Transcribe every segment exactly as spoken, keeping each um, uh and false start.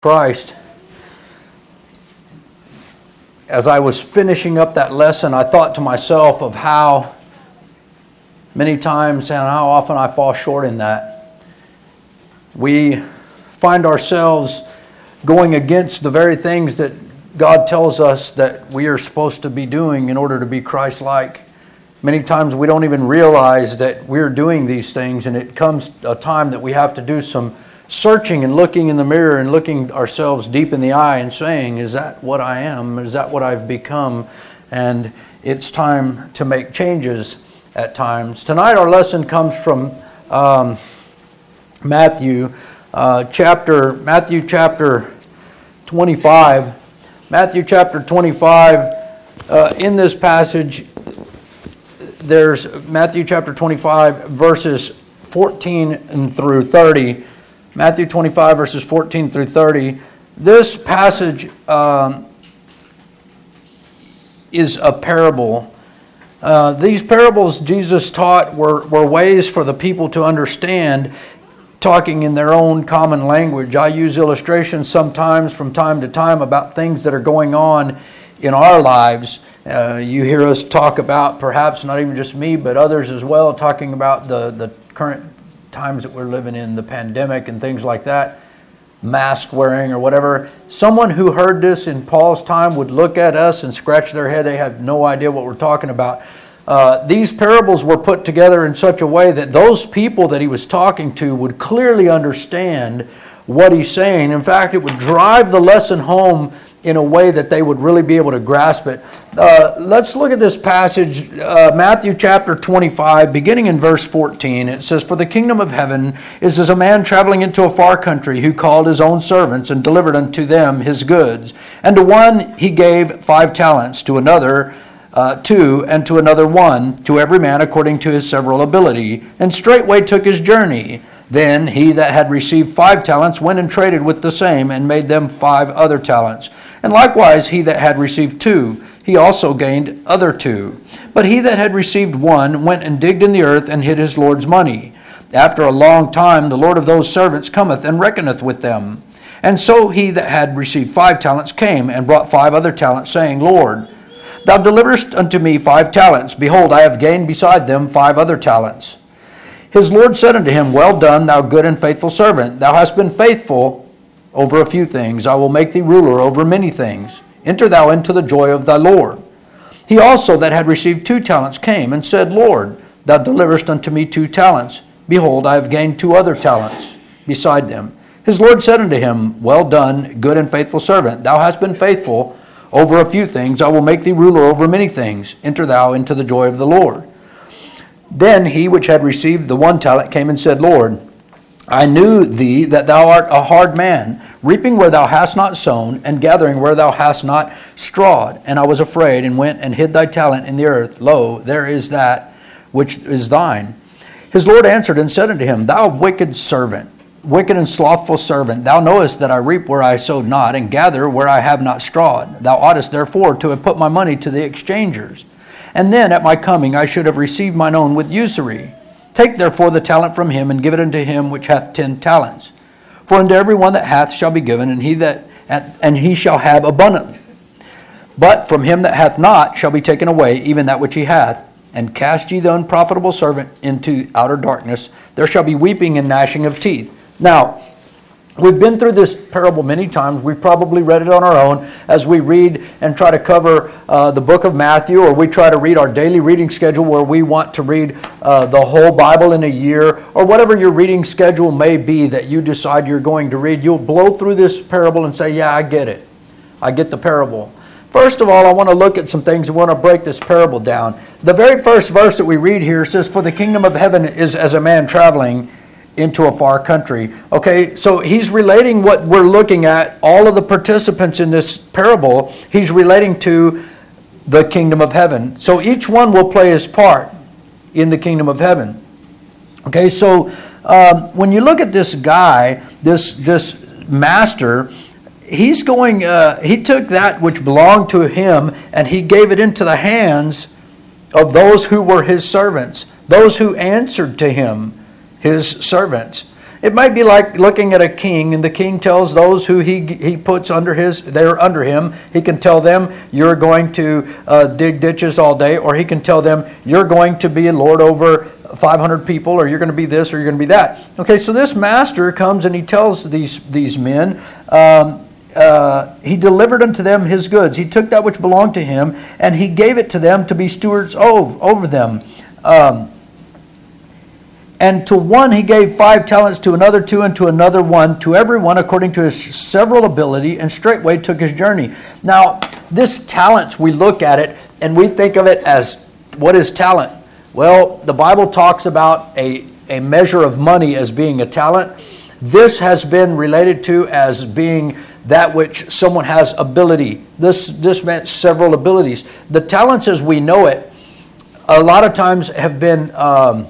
Christ. As I was finishing up that lesson, I thought to myself of how many times and how often I fall short in that. We find ourselves going against the very things that God tells us that we are supposed to be doing in order to be Christ-like. Many times we don't even realize that we're doing these things, and it comes a time that we have to do some searching and looking in the mirror and looking ourselves deep in the eye and saying, is that what I am? Is that what I've become? And it's time to make changes at times. Tonight our lesson comes from um, Matthew uh, chapter Matthew chapter twenty-five. Matthew chapter twenty-five. Uh, in this passage, there's Matthew chapter twenty-five verses fourteen and through thirty. Matthew twenty-five verses fourteen through thirty. This passage um, is a parable. Uh, these parables Jesus taught were, were ways for the people to understand, talking in their own common language. I use illustrations sometimes from time to time about things that are going on in our lives. Uh, you hear us talk about, perhaps not even just me, but others as well, talking about the, the current times that we're living in, the pandemic and things like that, mask wearing or whatever. Someone who heard this in Paul's time would look at us and scratch their head. They have no idea what we're talking about. Uh, these parables were put together in such a way that those people that he was talking to would clearly understand what he's saying. In fact, it would drive the lesson home in a way that they would really be able to grasp it. Uh, let's look at this passage, uh, Matthew chapter twenty-five, beginning in verse fourteen. It says, "For the kingdom of heaven is as a man traveling into a far country, who called his own servants and delivered unto them his goods. And to one he gave five talents, to another uh, two, and to another one, to every man according to his several ability. And straightway took his journey. Then he that had received five talents went and traded with the same, and made them five other talents. And likewise he that had received two, he also gained other two. But he that had received one went and digged in the earth, and hid his Lord's money. After a long time the Lord of those servants cometh and reckoneth with them. And so he that had received five talents came, and brought five other talents, saying, Lord, thou deliverest unto me five talents. Behold, I have gained beside them five other talents. His Lord said unto him, Well done, thou good and faithful servant. Thou hast been faithful over a few things. I will make thee ruler over many things. Enter thou into the joy of thy Lord. He also that had received two talents came, and said, Lord, thou deliverest unto me two talents. Behold, I have gained two other talents beside them. His Lord said unto him, Well done, good and faithful servant. Thou hast been faithful over a few things. I will make thee ruler over many things. Enter thou into the joy of the Lord. Then he which had received the one talent came and said, Lord, I knew thee that thou art a hard man, reaping where thou hast not sown, and gathering where thou hast not strawed. And I was afraid, and went and hid thy talent in the earth. Lo, there is that which is thine. His Lord answered and said unto him, Thou wicked servant, wicked and slothful servant, thou knowest that I reap where I sowed not, and gather where I have not strawed. Thou oughtest therefore to have put my money to the exchangers. And then at my coming I should have received mine own with usury. Take therefore the talent from him, and give it unto him which hath ten talents. For unto every one that hath shall be given, and he that and he shall have abundantly. But from him that hath not shall be taken away even that which he hath. And cast ye the unprofitable servant into outer darkness. There shall be weeping and gnashing of teeth. Now, we've been through this parable many times. We've probably read it on our own as we read and try to cover uh, the book of Matthew, or we try to read our daily reading schedule where we want to read uh, the whole Bible in a year, or whatever your reading schedule may be that you decide you're going to read. You'll blow through this parable and say, yeah, I get it. I get the parable. First of all, I want to look at some things. I want to break this parable down. The very first verse that we read here says, For the kingdom of heaven is as a man traveling into a far country. Okay, so he's relating what we're looking at, all of the participants in this parable, he's relating to the kingdom of heaven. So each one will play his part in the kingdom of heaven. Okay, so um, when you look at this guy, this this master, he's going, uh, he took that which belonged to him and he gave it into the hands of those who were his servants, those who answered to him, his servants. It might be like looking at a king, and the king tells those who he he puts under his, they're under him. He can tell them, you're going to uh, dig ditches all day, or he can tell them, you're going to be a lord over five hundred people, or you're going to be this, or you're going to be that. Okay, so this master comes and he tells these these men, um, uh, he delivered unto them his goods. He took that which belonged to him, and he gave it to them to be stewards over, over them. Um, And to one he gave five talents, to another two, and to another one, to every one according to his several ability, and straightway took his journey. Now, this talents, we look at it, and we think of it as, what is talent? Well, the Bible talks about a, a measure of money as being a talent. This has been related to as being that which someone has ability. This, this meant several abilities. The talents as we know it, a lot of times have been... Um,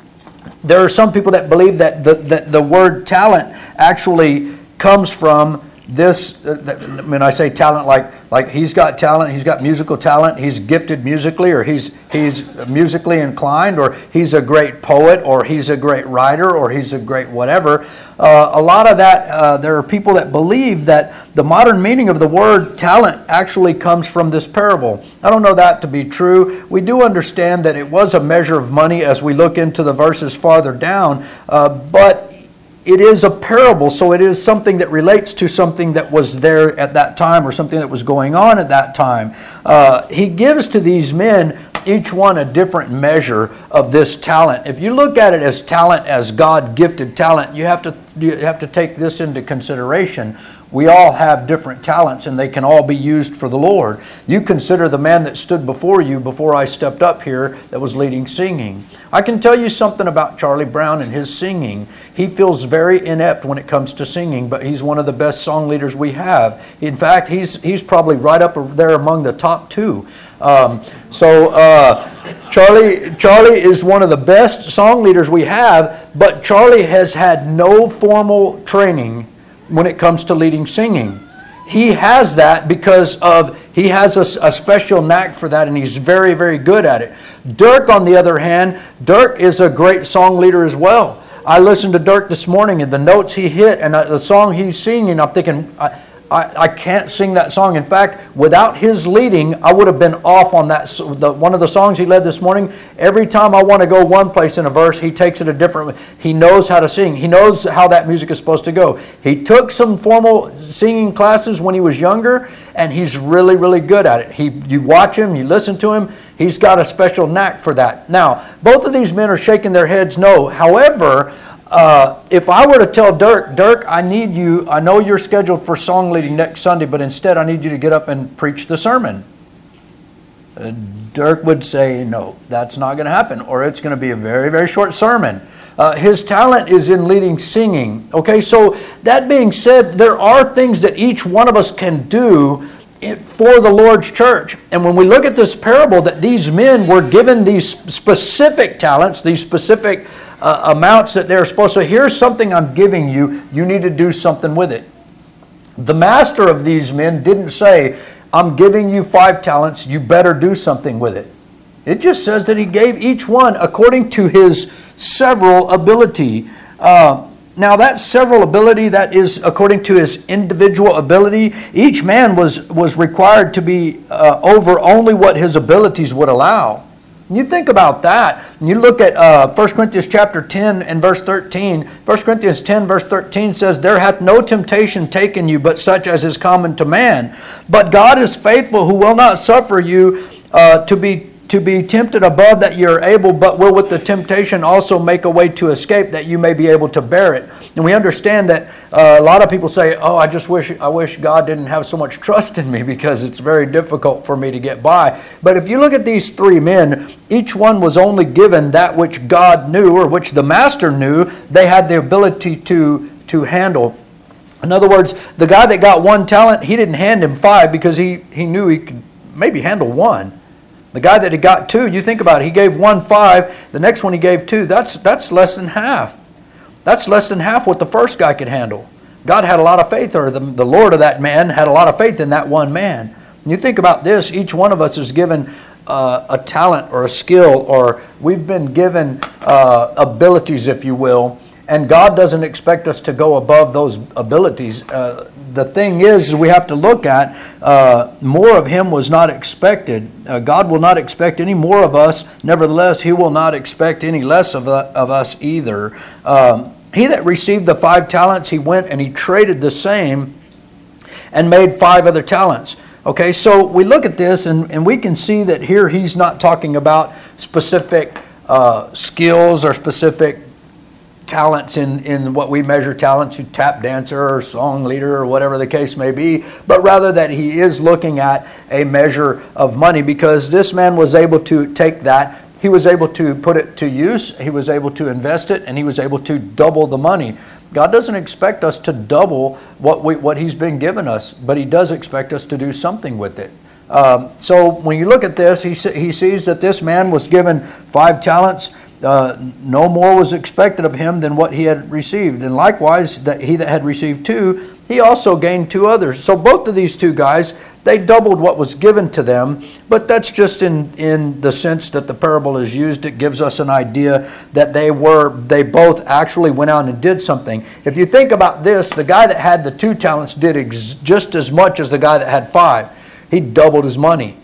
There are some people that believe that the, that the word talent actually comes from this. Uh, that, when I say talent, like like he's got talent, he's got musical talent, he's gifted musically, or he's he's musically inclined, or he's a great poet, or he's a great writer, or he's a great whatever. Uh, a lot of that, uh, there are people that believe that the modern meaning of the word talent actually comes from this parable. I don't know that to be true. We do understand that it was a measure of money as we look into the verses farther down, uh, but it is a parable, so it is something that relates to something that was there at that time, or something that was going on at that time. Uh, he gives to these men, each one a different measure of this talent. If you look at it as talent, as God-gifted talent, you have to you have to take this into consideration. We all have different talents, and they can all be used for the Lord. You consider the man that stood before you before I stepped up here that was leading singing. I can tell you something about Charlie Brown and his singing. He feels very inept when it comes to singing, but he's one of the best song leaders we have. In fact, he's he's probably right up there among the top two. Um, so uh, Charlie Charlie is one of the best song leaders we have, but Charlie has had no formal training when it comes to leading singing. He has that because of, he has a, a special knack for that, and he's very, very good at it. Dirk, on the other hand, Dirk is a great song leader as well. I listened to Dirk this morning, and the notes he hit, and the song he's singing, I'm thinking, I, I, I can't sing that song. In fact, without his leading, I would have been off on that. The, one of the songs he led this morning, every time I want to go one place in a verse, he takes it a different way. He knows how to sing. He knows how that music is supposed to go. He took some formal singing classes when he was younger, and he's really, really good at it. He, you watch him, you listen to him, he's got a special knack for that. Now, both of these men are shaking their heads no. However, Uh, if I were to tell Dirk, Dirk, I need you, I know you're scheduled for song leading next Sunday, but instead I need you to get up and preach the sermon. Uh, Dirk would say, no, that's not going to happen, or it's going to be a very, very short sermon. Uh, his talent is in leading singing. Okay, so that being said, there are things that each one of us can do for the Lord's church. And when we look at this parable, that these men were given these specific talents, these specific uh, amounts that they're supposed to, here's something I'm giving you, you need to do something with it. The master of these men didn't say, I'm giving you five talents, you better do something with it. It just says that he gave each one according to his several ability. Uh, Now that several ability, that is according to his individual ability. Each man was, was required to be uh, over only what his abilities would allow. You think about that. You look at uh, First Corinthians chapter ten and verse thirteen. First Corinthians ten verse thirteen says, there hath no temptation taken you but such as is common to man. But God is faithful, who will not suffer you uh, to be to be tempted above that you are able, but will with the temptation also make a way to escape, that you may be able to bear it. And we understand that uh, a lot of people say, oh, I just wish I wish God didn't have so much trust in me because it's very difficult for me to get by. But if you look at these three men, each one was only given that which God knew, or which the master knew they had the ability to, to handle. In other words, the guy that got one talent, he didn't hand him five because he, he knew he could maybe handle one. The guy that he got two, you think about it, he gave one five, the next one he gave two. That's that's less than half. That's less than half what the first guy could handle. God had a lot of faith, or the, the Lord of that man had a lot of faith in that one man. And you think about this, each one of us is given uh, a talent or a skill, or we've been given uh, abilities, if you will. And God doesn't expect us to go above those abilities. Uh, the thing is, we have to look at uh, more of Him was not expected. Uh, God will not expect any more of us. Nevertheless, He will not expect any less of, uh, of us either. Um, he that received the five talents, he went and he traded the same and made five other talents. Okay, so we look at this and, and we can see that here he's not talking about specific uh, skills or specific talents in, in what we measure talents, you tap dancer or song leader or whatever the case may be, but rather that he is looking at a measure of money, because this man was able to take that, he was able to put it to use, he was able to invest it, and he was able to double the money. God doesn't expect us to double what we, what He's been given us, but He does expect us to do something with it. Um, so when you look at this, he, he sees that this man was given five talents. Uh, no more was expected of him than what he had received. And likewise, that he that had received two, he also gained two others. So both of these two guys, they doubled what was given to them. But that's just in, in the sense that the parable is used. It gives us an idea that they were, they both actually went out and did something. If you think about this, the guy that had the two talents did ex- just as much as the guy that had five. He doubled his money.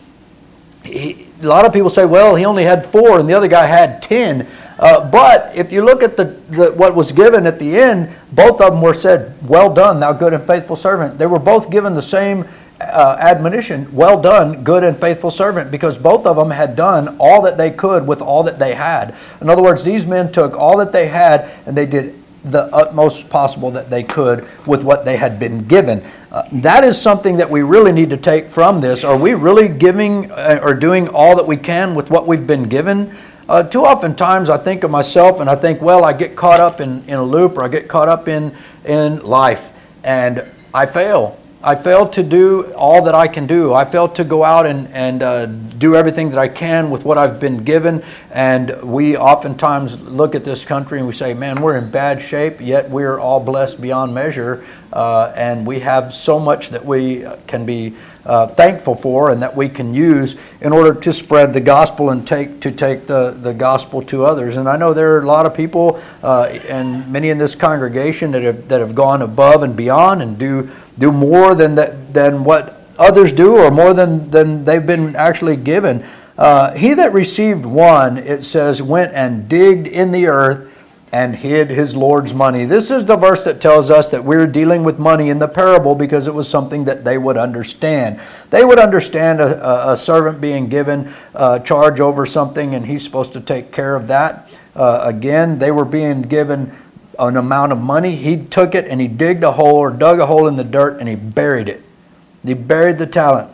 He, a lot of people say, well, he only had four and the other guy had ten. Uh, but if you look at the, the what was given at the end, both of them were said, well done, thou good and faithful servant. They were both given the same uh, admonition, well done, good and faithful servant, because both of them had done all that they could with all that they had. In other words, these men took all that they had and they did the utmost possible that they could with what they had been given. Uh, that is something that we really need to take from this. Are we really giving uh, or doing all that we can with what we've been given? Uh, too often times I think of myself and I think, well, I get caught up in, in a loop, or I get caught up in, in life, and I fail. I fail to do all that I can do. I fail to go out and, and uh, do everything that I can with what I've been given. And we oftentimes look at this country and we say, man, we're in bad shape, yet we're all blessed beyond measure. Uh, and we have so much that we can be uh, thankful for and that we can use in order to spread the gospel and take to take the, the gospel to others. And I know there are a lot of people uh, and many in this congregation that have that have gone above and beyond and do do more than that than what others do, or more than, than they've been actually given. Uh, he that received one, it says, went and digged in the earth and hid his Lord's money. This is the verse that tells us that we're dealing with money in the parable because it was something that they would understand. They would understand a, a servant being given uh, charge over something and he's supposed to take care of that. Uh, again, they were being given an amount of money. He took it and he digged a hole or dug a hole in the dirt and he buried it. He buried the talent.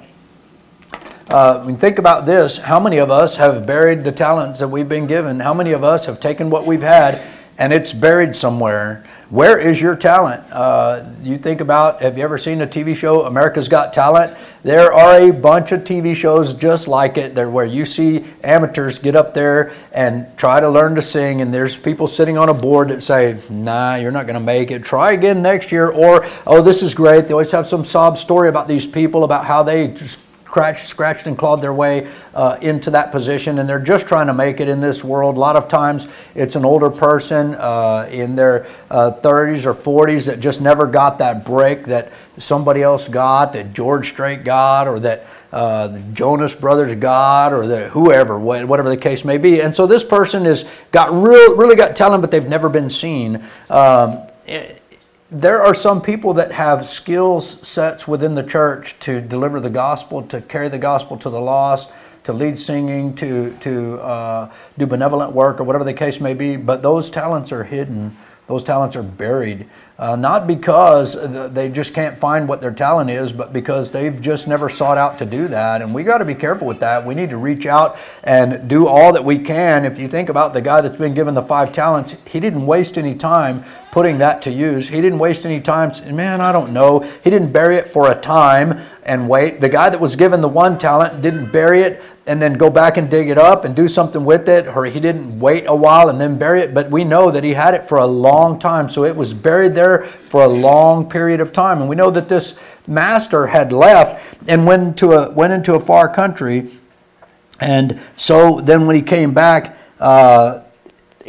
Uh, I mean, think about this. How many of us have buried the talents that we've been given? How many of us have taken what we've had and it's buried somewhere? Where is your talent? Uh, you think about, have you ever seen a T V show, America's Got Talent? There are a bunch of T V shows just like it. They're where you see amateurs get up there and try to learn to sing, and there's people sitting on a board that say, nah, you're not going to make it. Try again next year. Or, oh, this is great. They always have some sob story about these people, about how they just Scratched, scratched and clawed their way uh, into that position, and they're just trying to make it in this world. A lot of times it's an older person uh, in their uh, thirties or forties that just never got that break that somebody else got, that George Strait got, or that uh, the Jonas Brothers got, or that whoever, whatever the case may be. And so this person has got real, really got talent, but they've never been seen. Um, it, There are some people that have skills sets within the church to deliver the gospel, to carry the gospel to the lost, to lead singing, to to uh, do benevolent work, or whatever the case may be. But those talents are hidden. Those talents are buried. Uh, not because they just can't find what their talent is, but because they've just never sought out to do that. And we got to be careful with that. We need to reach out and do all that we can. If you think about the guy that's been given the five talents, he didn't waste any time putting that to use. He didn't waste any time. Man, I don't know. He didn't bury it for a time and wait. The guy that was given the one talent didn't bury it and then go back and dig it up and do something with it, or he didn't wait a while and then bury it. But we know that he had it for a long time. So it was buried there for a long period of time. And we know that this master had left and went to a went into a far country. And so then when he came back, uh,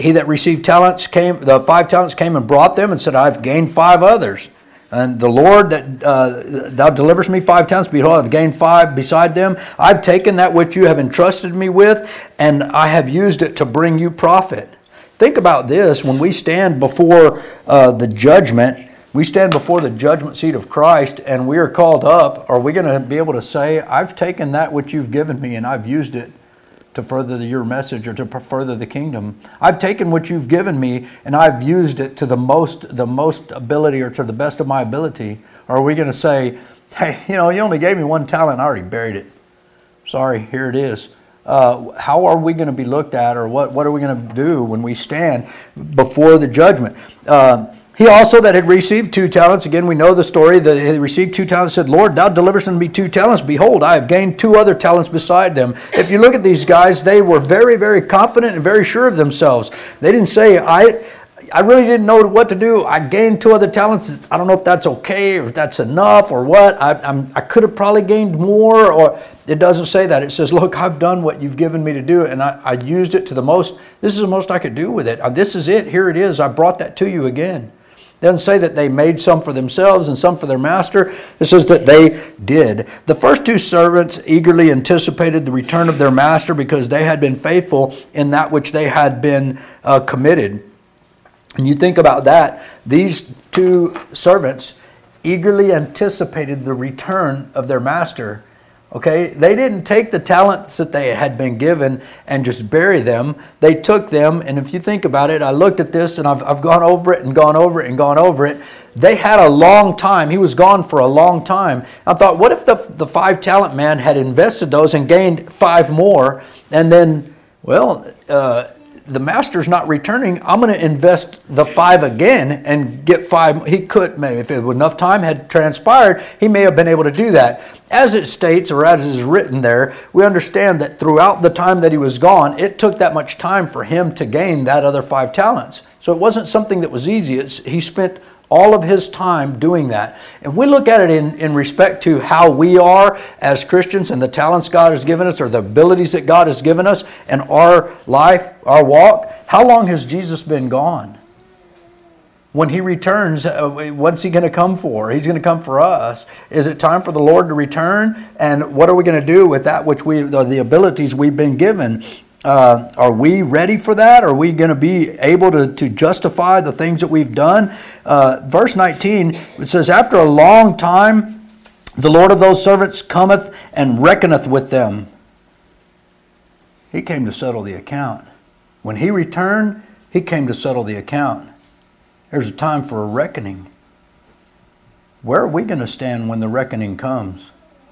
he that received talents came, the five talents came and brought them and said, I've gained five others. And the Lord that uh, thou deliverest me five talents, behold, I've gained five beside them. I've taken that which you have entrusted me with, and I have used it to bring you profit. Think about this. When we stand before uh, the judgment, we stand before the judgment seat of Christ, and we are called up. Are we going to be able to say, I've taken that which you've given me, and I've used it to further your message or to further the kingdom? I've taken what you've given me and I've used it to the most the most ability, or to the best of my ability. Or are we going to say, hey, you know, you only gave me one talent, I already buried it. Sorry, here it is. Uh, how are we going to be looked at, or what, what are we going to do when we stand before the judgment? Uh, He also that had received two talents, again we know the story, that he received two talents, said, Lord, thou deliverest unto me two talents. Behold, I have gained two other talents beside them. If you look at these guys, they were very, very confident and very sure of themselves. They didn't say, I I really didn't know what to do. I gained two other talents. I don't know if that's okay or if that's enough or what. I, I'm, I could have probably gained more, or it doesn't say that. It says, look, I've done what you've given me to do, and I, I used it to the most. This is the most I could do with it. This is it. Here it is. I brought that to you again. It doesn't say that they made some for themselves and some for their master. It says that they did. The first two servants eagerly anticipated the return of their master because they had been faithful in that which they had been uh, committed. And you think about that. These two servants eagerly anticipated the return of their master. Okay, they didn't take the talents that they had been given and just bury them. They took them, and if you think about it, I looked at this and I've, I've gone over it and gone over it and gone over it. They had a long time. He was gone for a long time. I thought, what if the, the five talent man had invested those and gained five more, and then, well, uh, the master's not returning, I'm going to invest the five again and get five. He could, maybe if enough time had transpired, he may have been able to do that. As it states, or as is written there, we understand that throughout the time that he was gone, it took that much time for him to gain that other five talents. So it wasn't something that was easy. It's, he spent all of his time doing that. And we look at it in, in respect to how we are as Christians and the talents God has given us, or the abilities that God has given us in our life, our walk. How long has Jesus been gone? When he returns, uh, what's he going to come for? He's going to come for us. Is it time for the Lord to return? And what are we going to do with that which we, the, the abilities we've been given? Uh, are we ready for that? Are we going to be able to, to justify the things that we've done? Uh, verse nineteen, it says, after a long time, the Lord of those servants cometh and reckoneth with them. He came to settle the account. When he returned, he came to settle the account. There's a time for a reckoning. Where are we going to stand when the reckoning comes?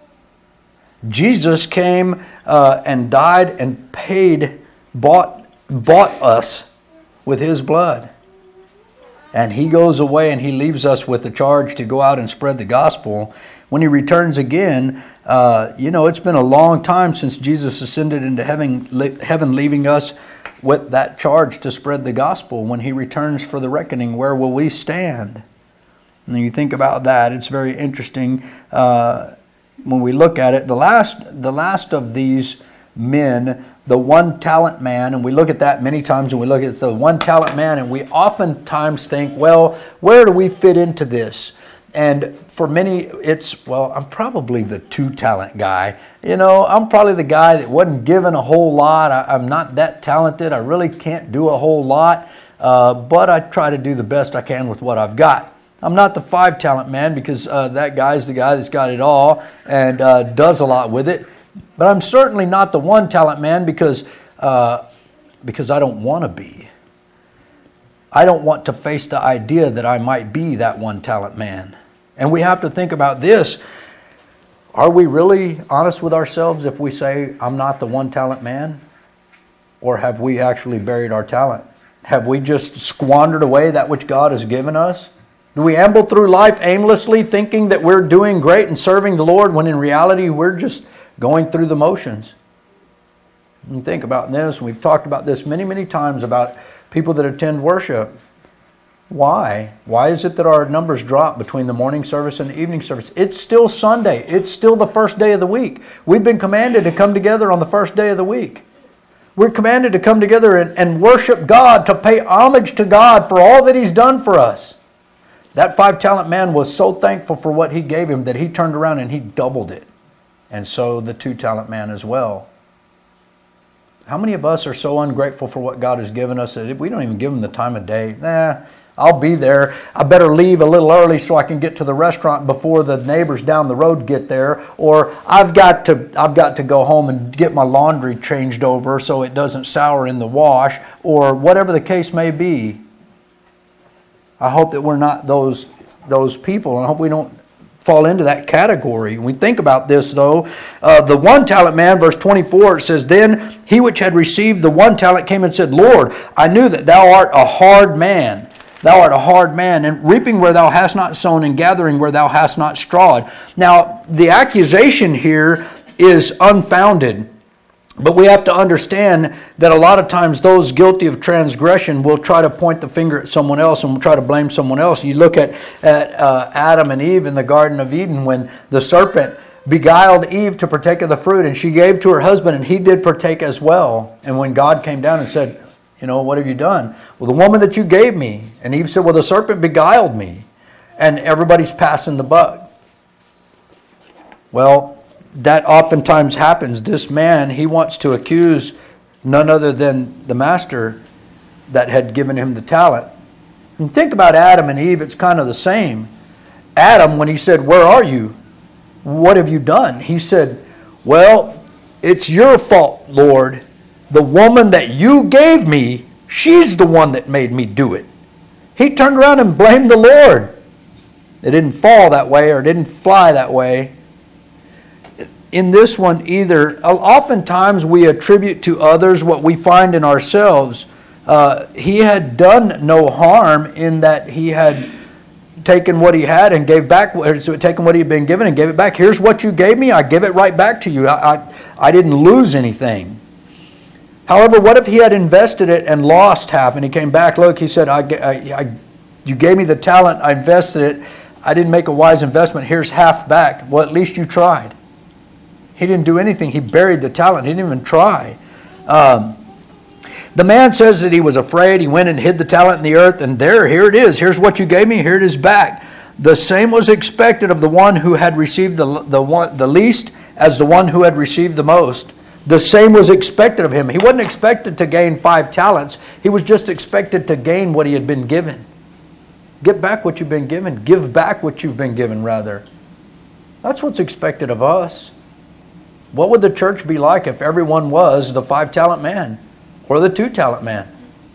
Jesus came uh, and died and paid, bought, bought us with his blood. And he goes away and he leaves us with the charge to go out and spread the gospel. When he returns again, uh, you know, it's been a long time since Jesus ascended into heaven, heaven, leaving us with that charge to spread the gospel. When he returns for the reckoning, where will we stand? And you think about that, it's very interesting. Uh, When we look at it, the last the last of these men, the one talent man, and we look at that many times, and we look at the one talent man, and we oftentimes think, well, where do we fit into this? And for many, it's, well, I'm probably the two talent guy. You know, I'm probably the guy that wasn't given a whole lot. I, I'm not that talented. I really can't do a whole lot, uh, but I try to do the best I can with what I've got. I'm not the five talent man because uh, that guy's the guy that's got it all and uh, does a lot with it. But I'm certainly not the one talent man because uh, because I don't want to be. I don't want to face the idea that I might be that one talent man. And we have to think about this. Are we really honest with ourselves if we say, I'm not the one talent man? Or have we actually buried our talent? Have we just squandered away that which God has given us? Do we amble through life aimlessly thinking that we're doing great and serving the Lord when in reality we're just going through the motions? And think about this. We've talked about this many, many times about people that attend worship. Why? Why is it that our numbers drop between the morning service and the evening service? It's still Sunday. It's still the first day of the week. We've been commanded to come together on the first day of the week. We're commanded to come together and, and worship God, to pay homage to God for all that He's done for us. That five-talent man was so thankful for what He gave him that he turned around and he doubled it. And so the two-talent man as well. How many of us are so ungrateful for what God has given us that we don't even give Him the time of day? Nah, I'll be there. I better leave a little early so I can get to the restaurant before the neighbors down the road get there. Or I've got to I've got to go home and get my laundry changed over so it doesn't sour in the wash. Or whatever the case may be. I hope that we're not those those people. And I hope we don't fall into that category. When we think about this, though, uh, the one talent man, verse twenty-four, it says, Then he which had received the one talent came and said, Lord, I knew that thou art a hard man. Thou art a hard man, and reaping where thou hast not sown, and gathering where thou hast not strawed. Now, the accusation here is unfounded. But we have to understand that a lot of times those guilty of transgression will try to point the finger at someone else and will try to blame someone else. You look at, at uh, Adam and Eve in the Garden of Eden when the serpent beguiled Eve to partake of the fruit, and she gave to her husband, and he did partake as well. And when God came down and said, you know, what have you done? Well, the woman that you gave me. And Eve said, well, the serpent beguiled me. And everybody's passing the buck. Well, that oftentimes happens. This man, he wants to accuse none other than the master that had given him the talent. And think about Adam and Eve, it's kind of the same. Adam, when he said, where are you? What have you done? He said, well, it's your fault, Lord. The woman that you gave me, she's the one that made me do it. He turned around and blamed the Lord. It didn't fall that way or didn't fly that way. In this one either, oftentimes we attribute to others what we find in ourselves. Uh, he had done no harm in that he had taken what he had and gave back, so taken what he had been given and gave it back. Here's what you gave me, I give it right back to you. I, I, I didn't lose anything. However, what if he had invested it and lost half and he came back, look, he said, I, I, I, you gave me the talent, I invested it, I didn't make a wise investment, here's half back. Well, at least you tried. He didn't do anything. He buried the talent. He didn't even try. Um, the man says that he was afraid. He went and hid the talent in the earth, and there, here it is. Here's what you gave me. Here it is back. The same was expected of the one who had received the, the, one, the least as the one who had received the most. The same was expected of him. He wasn't expected to gain five talents. He was just expected to gain what he had been given. Get back what you've been given. Give back what you've been given, rather. That's what's expected of us. What would the church be like if everyone was the five-talent man or the two-talent man?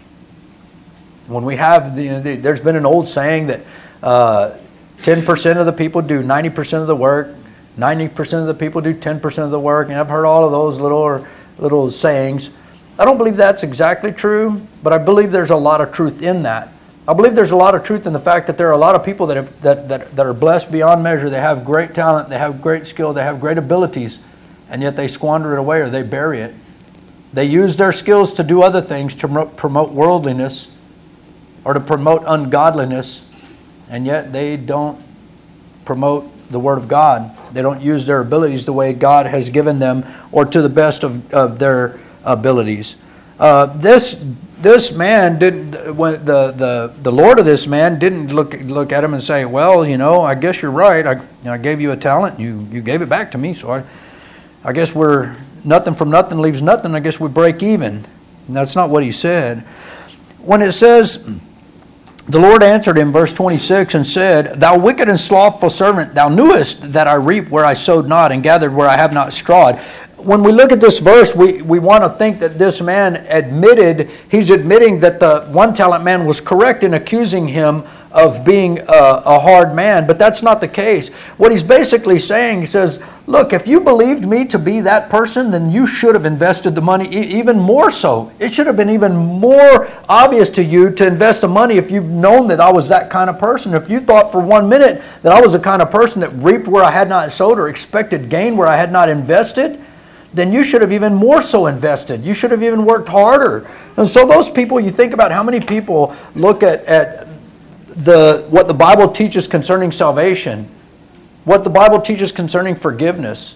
When we have, the, the, there's been an old saying that uh, ten percent of the people do ninety percent of the work, ninety percent of the people do ten percent of the work, and I've heard all of those little, little sayings. I don't believe that's exactly true, but I believe there's a lot of truth in that. I believe there's a lot of truth in the fact that there are a lot of people that, have, that, that, that are blessed beyond measure. They have great talent, they have great skill, they have great abilities, and yet they squander it away or they bury it. They use their skills to do other things, to promote worldliness or to promote ungodliness, and yet they don't promote the Word of God. They don't use their abilities the way God has given them or to the best of, of their abilities. Uh, this this man didn't. When the, the the Lord of this man didn't look look at him and say, "Well, you know, I guess you're right. I I gave you a talent. You you gave it back to me. So I I guess we're nothing from nothing leaves nothing. I guess we break even." And that's not what he said. When it says, the Lord answered him, verse twenty-six, and said, "Thou wicked and slothful servant, thou knewest that I reap where I sowed not, and gathered where I have not strawed." When we look at this verse, we, we want to think that this man admitted, he's admitting that the one talent man was correct in accusing him of being a, a hard man, but that's not the case. What he's basically saying, he says, look, if you believed me to be that person, then you should have invested the money e- even more so. It should have been even more obvious to you to invest the money if you've known that I was that kind of person. If you thought for one minute that I was the kind of person that reaped where I had not sowed or expected gain where I had not invested, then you should have even more so invested. You should have even worked harder. And so those people, you think about how many people look at, at the what the Bible teaches concerning salvation, what the Bible teaches concerning forgiveness,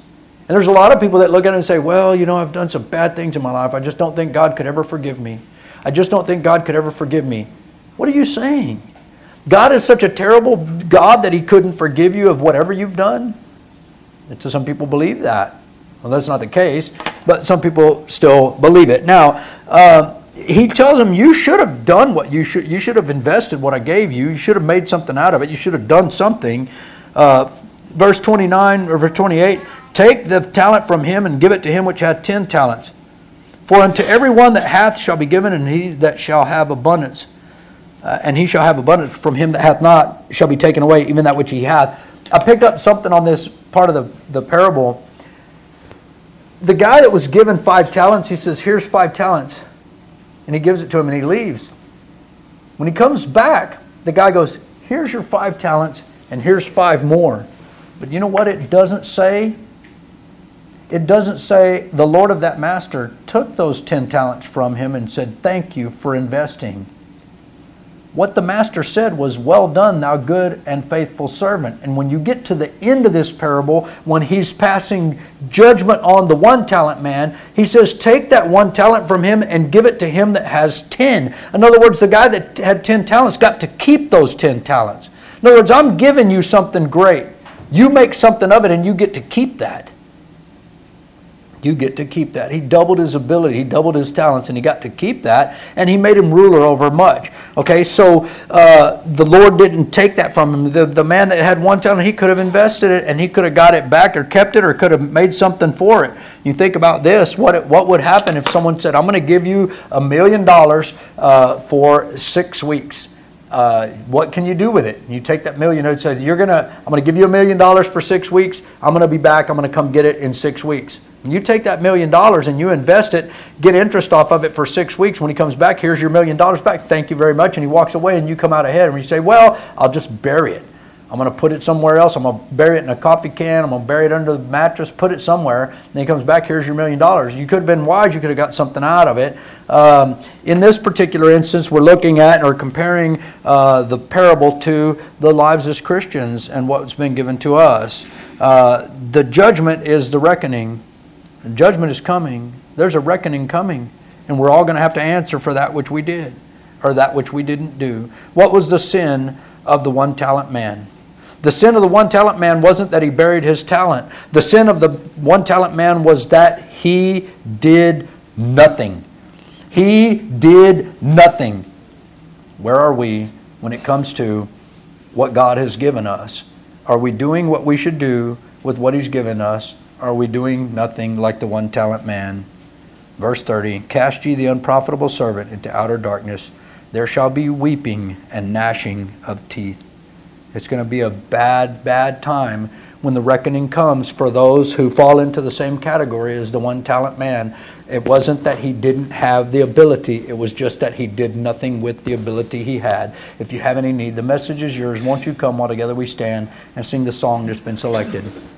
And there's a lot of people that look at it and say, well, you know, I've done some bad things in my life. I just don't think God could ever forgive me. I just don't think God could ever forgive me. What are you saying? God is such a terrible God that He couldn't forgive you of whatever you've done? And so some people believe that. Well, that's not the case, but some people still believe it. Now, uh, He tells them, you should have done what you should. You should have invested what I gave you. You should have made something out of it. You should have done something. Uh, verse twenty-nine or verse twenty-eight, take the talent from him and give it to him which had ten talents. For unto every one that hath shall be given, and he that shall have abundance. Uh, and he shall have abundance. From him that hath not shall be taken away, even that which he hath. I picked up something on this part of the, the parable. The guy that was given five talents, he says, here's five talents. And he gives it to him and he leaves. When he comes back, the guy goes, here's your five talents and here's five more. But you know what it doesn't say? It doesn't say the Lord of that master took those ten talents from him and said, thank you for investing. What the master said was, well done, thou good and faithful servant. And when you get to the end of this parable, when he's passing judgment on the one talent man, he says, take that one talent from him and give it to him that has ten. In other words, the guy that had ten talents got to keep those ten talents. In other words, I'm giving you something great. You make something of it and you get to keep that. You get to keep that. He doubled his ability. He doubled his talents, and he got to keep that. And he made him ruler over much. Okay, so uh, the Lord didn't take that from him. The, the man that had one talent, he could have invested it, and he could have got it back or kept it or could have made something for it. You think about this. What it, what would happen if someone said, I'm going to give you a million dollars uh, for six weeks. Uh, what can you do with it? You take that million and say, you're gonna, I'm going to give you a million dollars for six weeks. I'm going to be back. I'm going to come get it in six weeks. And you take that million dollars and you invest it, get interest off of it for six weeks. When he comes back, here's your million dollars back. Thank you very much. And he walks away and you come out ahead and you say, well, I'll just bury it. I'm going to put it somewhere else. I'm going to bury it in a coffee can. I'm going to bury it under the mattress, put it somewhere. And he comes back, here's your million dollars. You could have been wise. You could have got something out of it. Um, in this particular instance, we're looking at or comparing uh, the parable to the lives as Christians and what's been given to us. Uh, the judgment is the reckoning. The judgment is coming. There's a reckoning coming. And we're all going to have to answer for that which we did or that which we didn't do. What was the sin of the one talent man? The sin of the one talent man wasn't that he buried his talent. The sin of the one talent man was that he did nothing. He did nothing. Where are we when it comes to what God has given us? Are we doing what we should do with what He's given us? Are we doing nothing like the one talent man? Verse thirty, cast ye the unprofitable servant into outer darkness. There shall be weeping and gnashing of teeth. It's going to be a bad, bad time when the reckoning comes for those who fall into the same category as the one talent man. It wasn't that he didn't have the ability. It was just that he did nothing with the ability he had. If you have any need, the message is yours. Won't you come while together we stand and sing the song that's been selected?